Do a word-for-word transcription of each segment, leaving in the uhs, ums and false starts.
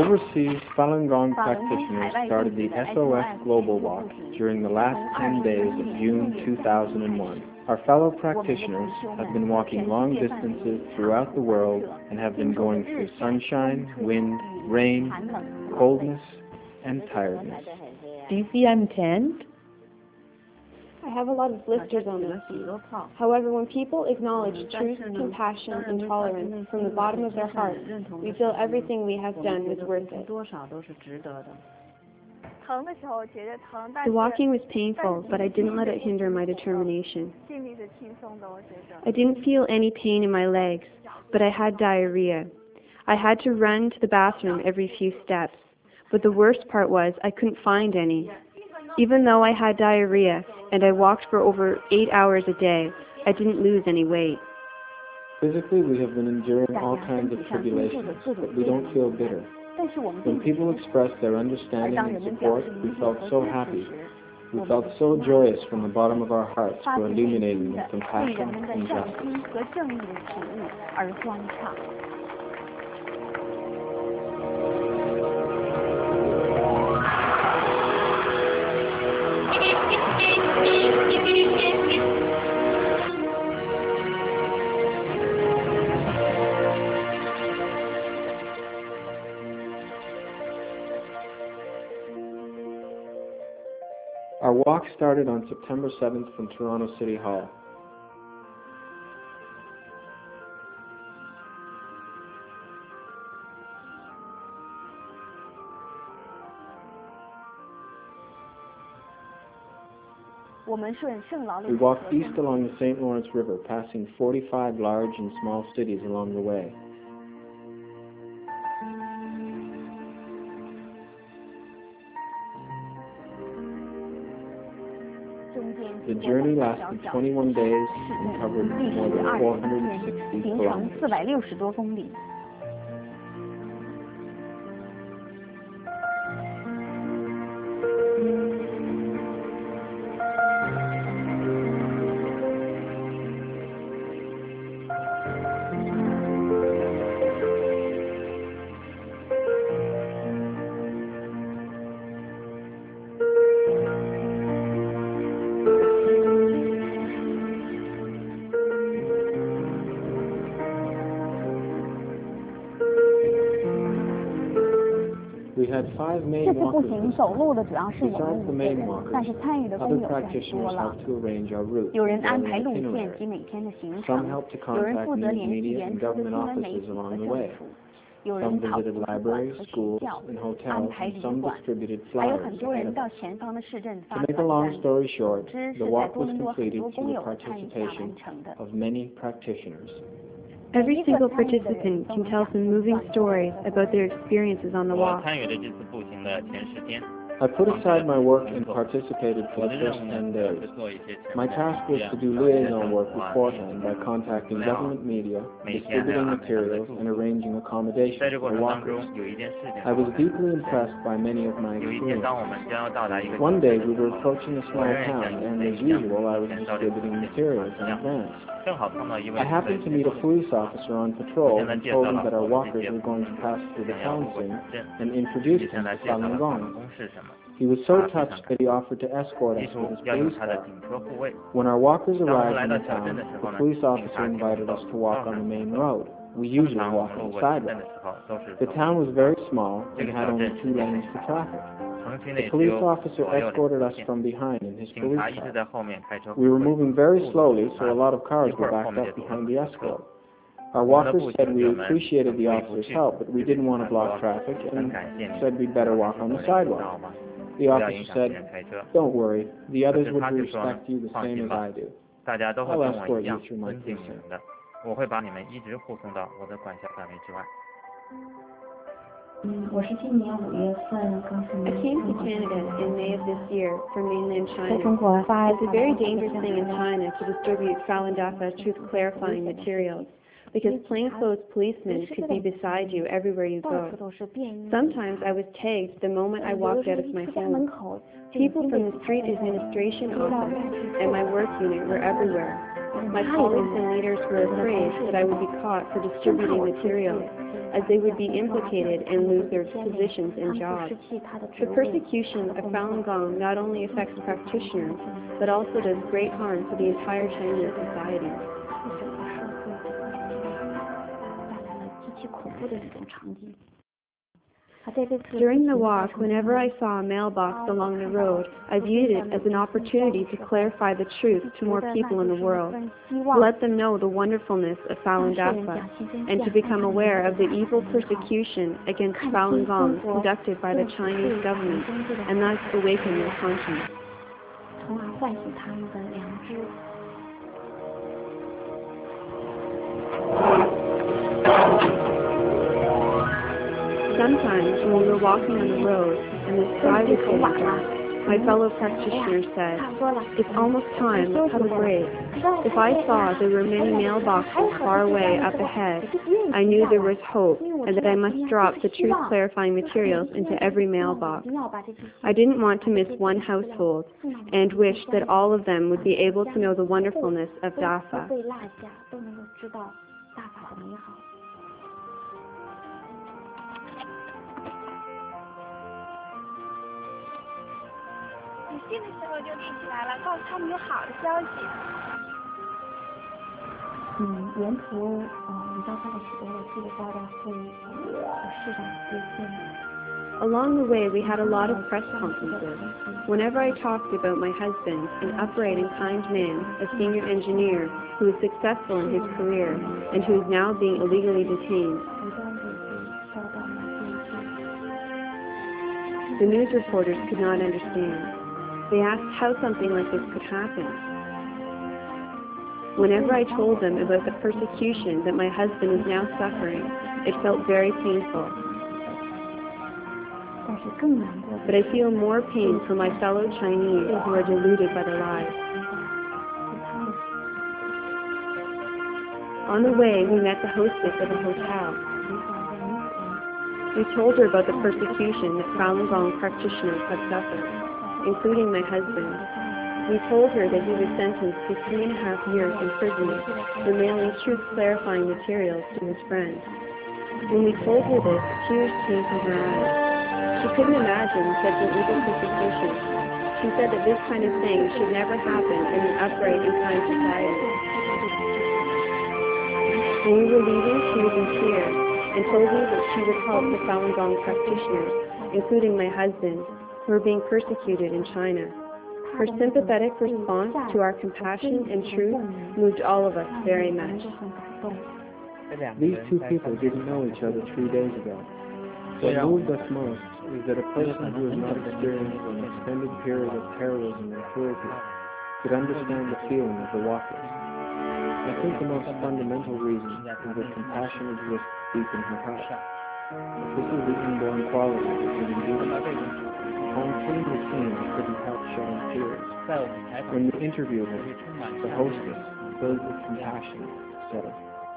Overseas, Falun Gong practitioners started the S O S Global Walk during the last ten days of June two thousand one. Our fellow practitioners have been walking long distances throughout the world and have been going through sunshine, wind, rain, coldness, and tiredness. Do you see I'm tanned? I have a lot of blisters on my feet. However, when people acknowledge truth, compassion, and tolerance from the bottom of their hearts, we feel everything we have done was worth it. The walking was painful, but I didn't let it hinder my determination. I didn't feel any pain in my legs, but I had diarrhea. I had to run to the bathroom every few steps, but the worst part was I couldn't find any. Even though I had diarrhea and I walked for over eight hours a day, I didn't lose any weight. Physically, we have been enduring all kinds of tribulations, but we don't feel bitter. When people expressed their understanding and support, we felt so happy. We felt so joyous from the bottom of our hearts for illuminating with compassion and justice. Our walk started on September seventh from Toronto City Hall. We walked east along the Saint Lawrence River, passing forty-five large and small cities along the way. The journey lasted twenty-one days and covered more than four hundred sixty kilometers. We had five main walkers. Besides the main walkers, other practitioners helped to arrange our route. Some helped to contact news media and government offices along the way. Some visited libraries, schools, and hotels, and some distributed flyers. To make a long story short, the walk was completed through the participation of many practitioners. Every single participant can tell some moving stories about their experiences on the walk. I put aside my work and participated for the first ten days. My task was to do liaison work beforehand by contacting government media, distributing materials, and arranging accommodation for walkers. I was deeply impressed by many of my experiences. One day we were approaching a small town, and as usual I was distributing materials in advance. I happened to meet a police officer on patrol and told him that our walkers were going to pass through the town soon and introduced him to Falun Gong. He was so touched that he offered to escort us with his police car. When our walkers arrived in the town, the police officer invited us to walk on the main road. We usually walk on the sidewalk. The town was very small and had only two lanes for traffic. The police officer escorted us from behind in his police car. We were moving very slowly, so a lot of cars were backed up behind the escort. Our walkers said we appreciated the officer's help, but we didn't want to block traffic and said we'd better walk on the sidewalk. The officer said, "Don't worry, the others would respect you the same as I do. I'll escort you through my precinct." I came to Canada in May of this year from mainland China. It's a very dangerous thing in China to distribute Falun Dafa truth-clarifying materials. because plainclothes policemen could be beside you everywhere you go. Sometimes I was tagged the moment I walked out of my home. People from the street administration office and my work unit were everywhere. My colleagues and leaders were afraid that I would be caught for distributing materials, as they would be implicated and lose their positions and jobs. The persecution of Falun Gong not only affects practitioners, but also does great harm to the entire Chinese society. During the walk, whenever I saw a mailbox along the road, I viewed it as an opportunity to clarify the truth to more people in the world, to let them know the wonderfulness of Falun Dafa, and to become aware of the evil persecution against Falun Gong conducted by the Chinese government, and thus awaken their conscience. Sometimes, when we were walking on the road and the sky was getting dark, my fellow practitioners said, "It's almost time, let's have a break." If I saw there were many mailboxes far away up ahead, I knew there was hope and that I must drop the truth-clarifying materials into every mailbox. I didn't want to miss one household and wished that all of them would be able to know the wonderfulness of Dafa. Along the way, we had a lot of press conferences. Whenever I talked about my husband, an upright and kind man, a senior engineer who is successful in his career and who is now being illegally detained, the news reporters could not understand. They asked how something like this could happen. Whenever I told them about the persecution that my husband is now suffering, it felt very painful. But I feel more pain for my fellow Chinese who are deluded by the lies. On the way, we met the hostess of a hotel. We told her about the persecution that Falun Gong practitioners have suffered, including my husband. We told her that he was sentenced to three and a half years imprisonment for mailing truth-clarifying materials to his friends. When we told her this, tears came from her eyes. She couldn't imagine such an evil persecution. She said that this kind of thing should never happen in an upright and kind society. When we were leaving, she was in tears and told me that she would help the Falun Gong practitioners, including my husband, who are being persecuted in China. Her sympathetic response to our compassion and truth moved all of us very much. These two people didn't know each other three days ago. What moved us most is that a person who has not experienced an extended period of terrorism and cruelty could understand the feeling of the walkers. I think the most fundamental reason is that compassion exists deep in her heart. This is the inborn quality of human beings. On seeing the scene, I couldn't help shedding tears. When we interviewed her, the hostess, filled with compassion, said,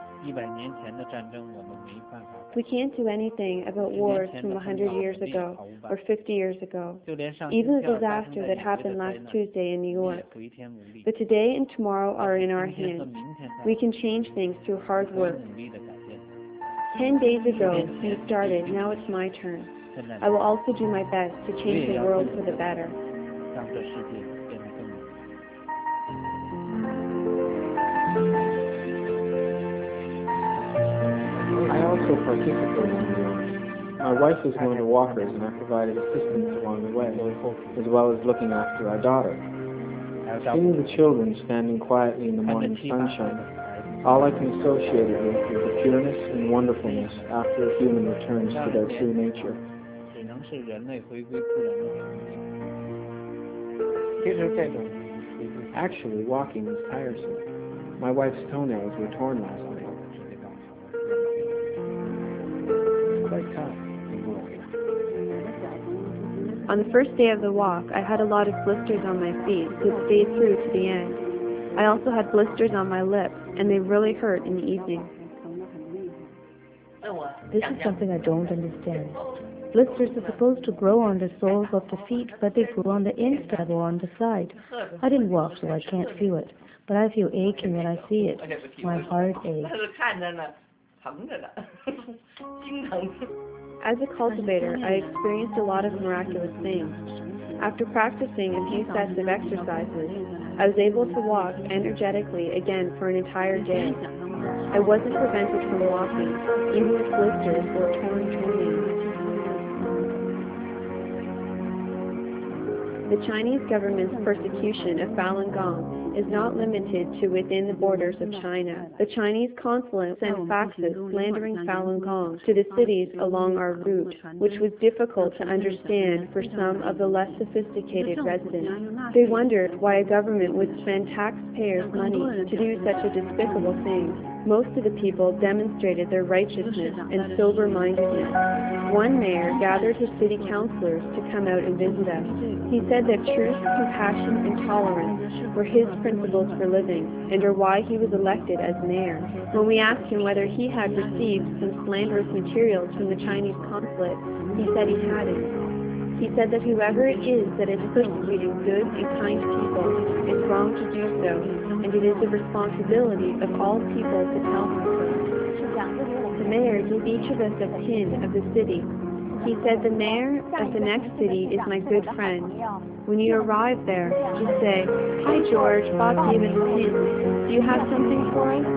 "We can't do anything about wars from a hundred years ago or fifty years ago, even the disaster that happened last Tuesday in New York. But today and tomorrow are in our hands. We can change things through hard work. Ten days ago, you started, now it's my turn. I will also do my best to change the world for the better." I also participated in the walk. My wife is one of the walkers and I provided assistance along the way, as well as looking after our daughter. Seeing the children standing quietly in the morning sunshine, all I can associate it with is the pureness and wonderfulness after a human returns to their true nature. Actually, walking is tiresome. My wife's toenails were torn last night. It's quite tough. On the first day of the walk, I had a lot of blisters on my feet that stayed through to the end. I also had blisters on my lips, and they really hurt in the evening. This is something I don't understand. Blisters are supposed to grow on the soles of the feet, but they grow on the inside or on the side. I didn't walk, so I can't feel it, but I feel aching when I see it. My heart aches. As a cultivator, I experienced a lot of miraculous things. After practicing a few sets of exercises, I was able to walk energetically again for an entire day. I wasn't prevented from walking, even with blisters or torn toenails. The Chinese government's persecution of Falun Gong is not limited to within the borders of China. The Chinese consulate sent faxes slandering Falun Gong to the cities along our route, which was difficult to understand for some of the less sophisticated residents. They wondered why a government would spend taxpayers' money to do such a despicable thing. Most of the people demonstrated their righteousness and sober-mindedness. One mayor gathered his city councilors to come out and visit us. He said that truth, compassion, and tolerance were his principles for living, and are why he was elected as mayor. When we asked him whether he had received some slanderous materials from the Chinese consulate, he said he hadn't. He said that whoever it is that is persecuting good and kind people is wrong to do so, and it is the responsibility of all people to tell him so. The mayor gave each of us a pin of the city. He said, the mayor of the next city is my good friend. When you arrive there, just say, "Hi George, Bob gave us pins. Do you have something for us?"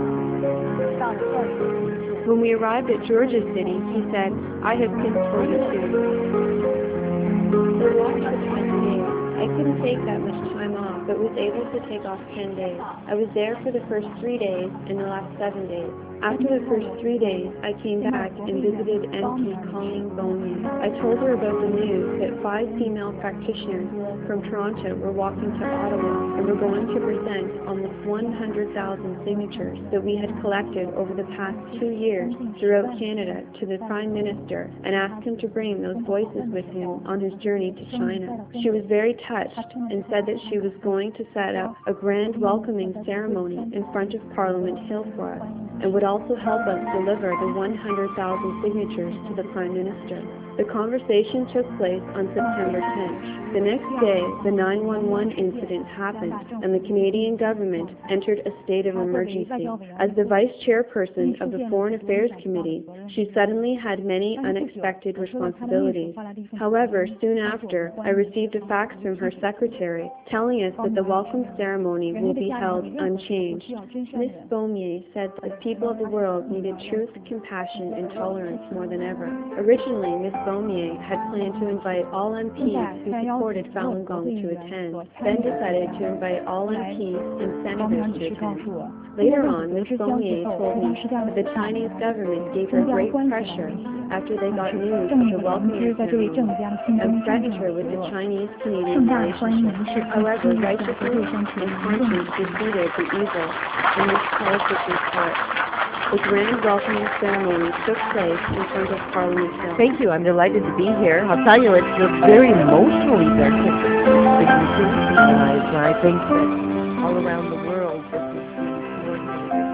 When we arrived at George's city, he said, "I have pins for you too." The walk took twenty days. I couldn't take that much time off, but was able to take off ten days. I was there for the first three days and the last seven days. After the first three days, I came back and visited M P Colleen Bowman. I told her about the news that five female practitioners from Toronto were walking to Ottawa and were going to present almost one hundred thousand signatures that we had collected over the past two years throughout Canada to the Prime Minister and asked him to bring those voices with him on his journey to China. She was very touched and said that she was going to set up a grand welcoming ceremony in front of Parliament Hill for us, and would also help us deliver the one hundred thousand signatures to the Prime Minister. The conversation took place on September tenth. The next day, the nine one one incident happened, and the Canadian government entered a state of emergency. As the Vice Chairperson of the Foreign Affairs Committee, she suddenly had many unexpected responsibilities. However, soon after, I received a fax from her secretary telling us that the welcome ceremony will be held unchanged. Miz Beaumier said that the people of the world needed truth, compassion, and tolerance more than ever. Originally, Miz Beaumier had planned to invite all M Ps who supported Falun Gong to attend, then decided to invite all M Ps and senators to attend. Later on, Miz Beaumier told me that the Chinese government gave her great pressure after they got news of the welcoming ceremony and threatened her with the Chinese-Canadian relationship. However, righteousness and conscience defeated the evil, and this politics is court. The grand welcoming ceremony took place in front of Parliament Hill. Thank you. I'm delighted to be here. I'll tell you, it's a very emotional event. It's synchronized, and I think that all around the world, this is being coordinated.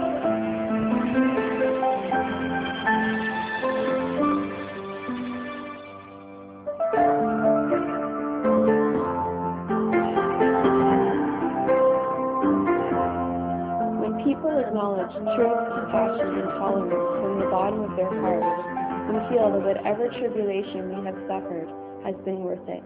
People acknowledge truth, compassion, and tolerance from the bottom of their hearts, we feel that whatever tribulation we have suffered has been worth it.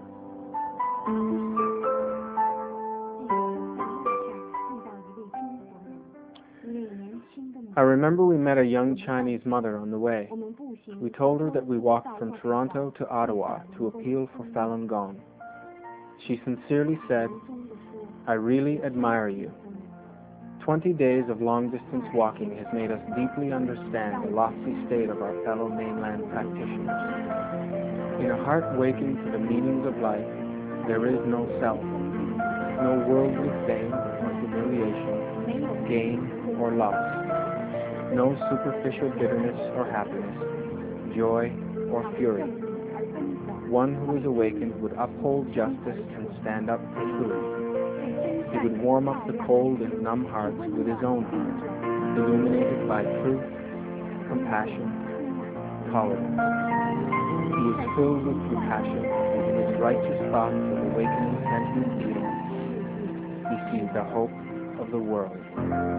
I remember we met a young Chinese mother on the way. We told her that we walked from Toronto to Ottawa to appeal for Falun Gong. She sincerely said, "I really admire you. Twenty days of long-distance walking has made us deeply understand the lofty state of our fellow mainland practitioners. In a heart waking to the meanings of life, there is no self, no worldly fame or humiliation, gain or loss, no superficial bitterness or happiness, joy or fury. One who is awakened would uphold justice and stand up for truth. He would warm up the cold and numb hearts with his own heart, illuminated by truth, compassion, tolerance. He is filled with compassion, and in his righteous thoughts of awakening sentient beings, he sees the hope of the world.